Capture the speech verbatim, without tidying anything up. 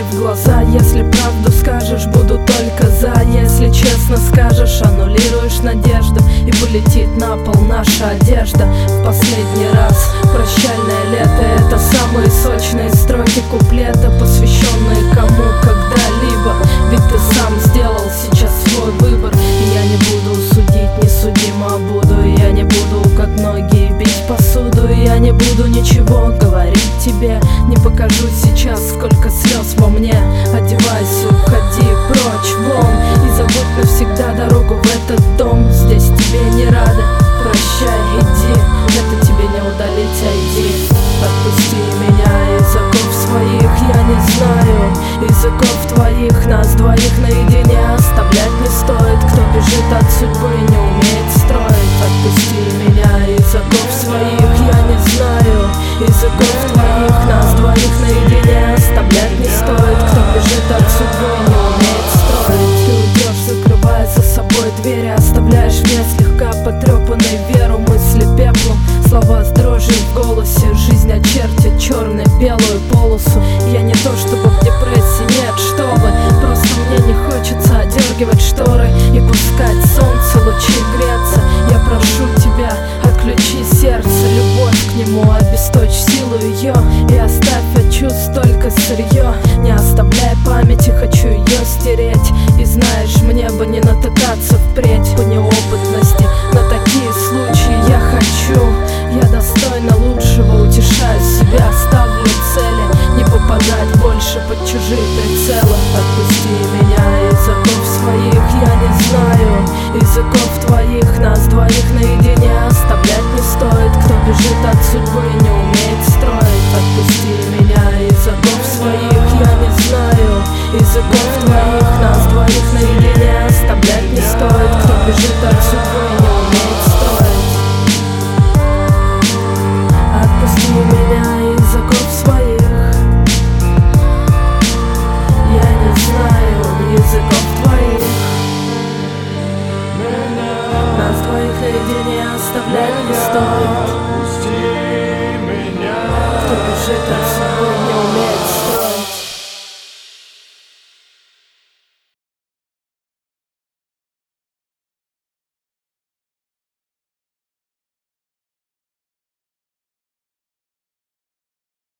в глаза. Если правду скажешь, буду только за. Если честно скажешь, аннулируешь надежду, и полетит на пол наша одежда. В последний раз прощальное лето — это самые сочные строки куплета, посвященные кому когда-либо. Ведь ты сам сделал сейчас свой выбор, и я не буду судить, не судима буду. Я не буду, как многие, бить посуду. Я не буду ничего говорить тебе, не покажу сейчас, сколько слез во мне. Одевайся, уходи прочь вон, и забудь навсегда дорогу в этот дом. Здесь тебе не рады, прощай, иди, это тебе не удалить, а иди. Отпусти меня из оков своих, я не знаю языков твоих. Нас двоих наедине оставлять не стоит. Кто бежит от судьбы, не умеет строить. Отпусти меня из оков своих, я не знаю языков твоих. Нас двоих наедине оставлять не стоит. Кто бежит от судьбы, не умеет строить. Ты уйдешь, закрывая за собой двери, оставляешь мне слегка потрепанной веру, мысли пеплом, слова с дрожью в голосе. Жизнь очертит черно-белую полосу. Я не то чтобы в депрессии, нет, что вы. Просто мне не хочется одергивать шторы и пускать солнце лучи греться. Я прошу тебя, отключи сердце, любовь к нему, обесточь силу ее, и оставь от чувств только сырье. Не оставляй памяти, хочу ее стереть. И знаешь, мне бы не натыкаться впредь по неопытности на такие случаи. Я хочу, я достойна лучшего, утешаю себя, ставлю цели, не попадать больше под чужие прицелы. Отпусти меня из оков своих, я не знаю языков твоих. Нас двоих наедине оставлять не стоит. Кто бежит от судьбы, не умеет строить. Отпусти меня из оков своих, я не знаю языков твоих. Нас двоих наедине оставлять не стоит. Кто бежит от судьбы, не умеет строить. Отпусти меня из оков своих, я не знаю языков твоих. Нас двоих наедине оставлять не стоит. Кто бежит от судьбы,